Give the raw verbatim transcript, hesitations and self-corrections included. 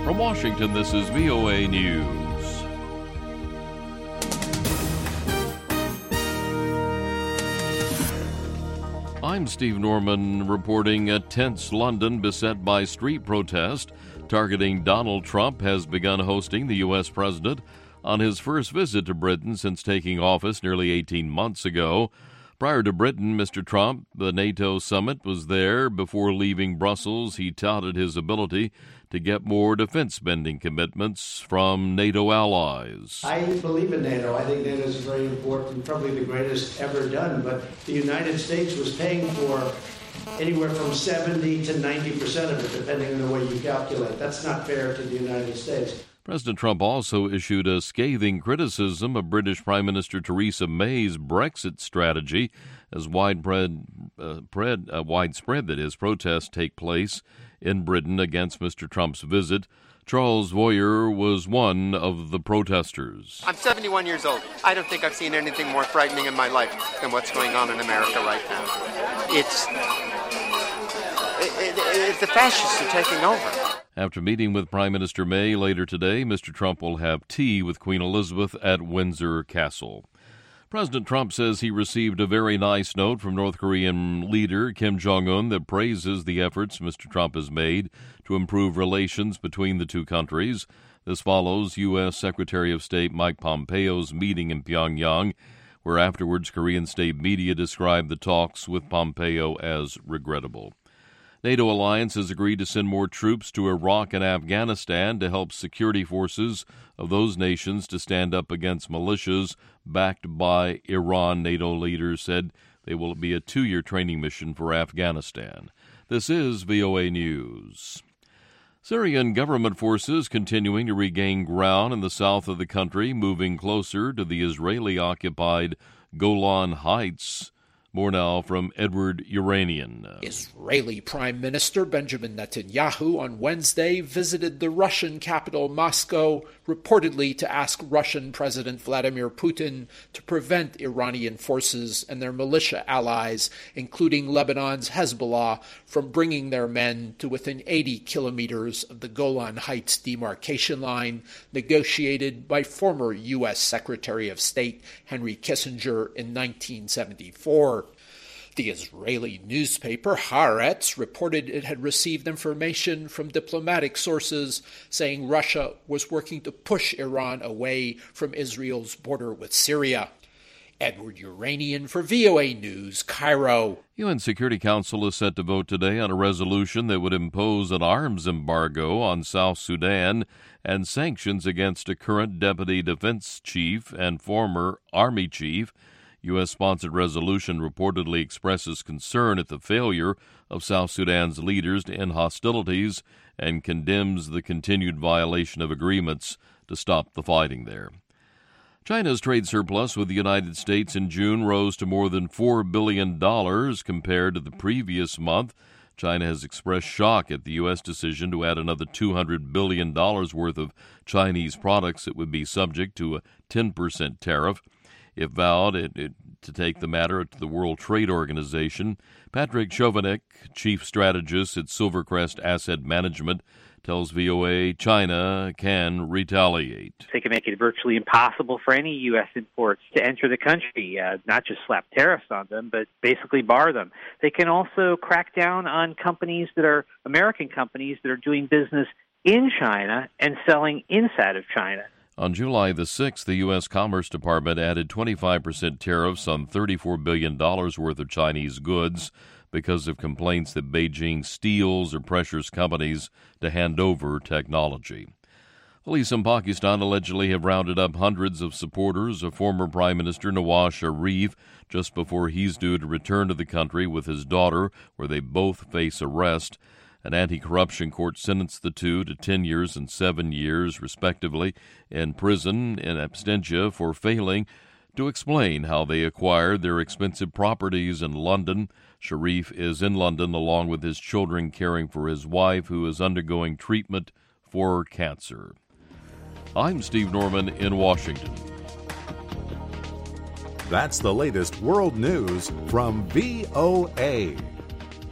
From Washington, this is V O A News. I'm Steve Norman reporting a tense London beset by street protest targeting Donald Trump has begun hosting the U S president on his first visit to Britain since taking office nearly eighteen months ago. Prior to Britain, Mister Trump, the NATO summit was there. Before leaving Brussels, he touted his ability to get more defense spending commitments from NATO allies. I believe in NATO. I think NATO is very important, probably the greatest ever done. But the United States was paying for anywhere from seventy to ninety percent of it, depending on the way you calculate. That's not fair to the United States. President Trump also issued a scathing criticism of British Prime Minister Theresa May's Brexit strategy as widespread, uh, pred, uh, widespread that is, protests take place in Britain against Mister Trump's visit. Charles Voyer was one of the protesters. I'm seventy-one years old. I don't think I've seen anything more frightening in my life than what's going on in America right now. It's, it, it, it's the fascists are taking over. After meeting with Prime Minister May later today, Mister Trump will have tea with Queen Elizabeth at Windsor Castle. President Trump says he received a very nice note from North Korean leader Kim Jong-un that praises the efforts Mister Trump has made to improve relations between the two countries. This follows U S. Secretary of State Mike Pompeo's meeting in Pyongyang, where afterwards Korean state media described the talks with Pompeo as regrettable. NATO alliance has agreed to send more troops to Iraq and Afghanistan to help security forces of those nations to stand up against militias backed by Iran. NATO leaders said they will be a two-year training mission for Afghanistan. This is V O A News. Syrian government forces continuing to regain ground in the south of the country, moving closer to the Israeli-occupied Golan Heights. More now from Edward Uranian. Israeli Prime Minister Benjamin Netanyahu on Wednesday visited the Russian capital Moscow, reportedly to ask Russian President Vladimir Putin to prevent Iranian forces and their militia allies, including Lebanon's Hezbollah, from bringing their men to within eighty kilometers of the Golan Heights demarcation line negotiated by former U S. Secretary of State Henry Kissinger in nineteen seventy-four. The Israeli newspaper Haaretz reported it had received information from diplomatic sources saying Russia was working to push Iran away from Israel's border with Syria. Edward Uranian for V O A News, Cairo. U N Security Council is set to vote today on a resolution that would impose an arms embargo on South Sudan and sanctions against a current deputy defense chief and former army chief. U S-sponsored resolution reportedly expresses concern at the failure of South Sudan's leaders to end hostilities and condemns the continued violation of agreements to stop the fighting there. China's trade surplus with the United States in June rose to more than four billion dollars compared to the previous month. China has expressed shock at the U S decision to add another two hundred billion dollars worth of Chinese products that would be subject to a ten percent tariff. It vowed it, it, to take the matter to the World Trade Organization. Patrick Chovanec, chief strategist at Silvercrest Asset Management, tells V O A China can retaliate. They can make it virtually impossible for any U S imports to enter the country, uh, not just slap tariffs on them, but basically bar them. They can also crack down on companies that are American companies that are doing business in China and selling inside of China. On July the sixth, the U S. Commerce Department added twenty-five percent tariffs on thirty-four billion dollars worth of Chinese goods because of complaints that Beijing steals or pressures companies to hand over technology. Police in Pakistan allegedly have rounded up hundreds of supporters of former Prime Minister Nawaz Sharif just before he's due to return to the country with his daughter, where they both face arrest. An anti-corruption court sentenced the two to ten years and seven years, respectively, in prison in absentia for failing to explain how they acquired their expensive properties in London. Sharif is in London along with his children, caring for his wife, who is undergoing treatment for cancer. I'm Steve Norman in Washington. That's the latest world news from V O A.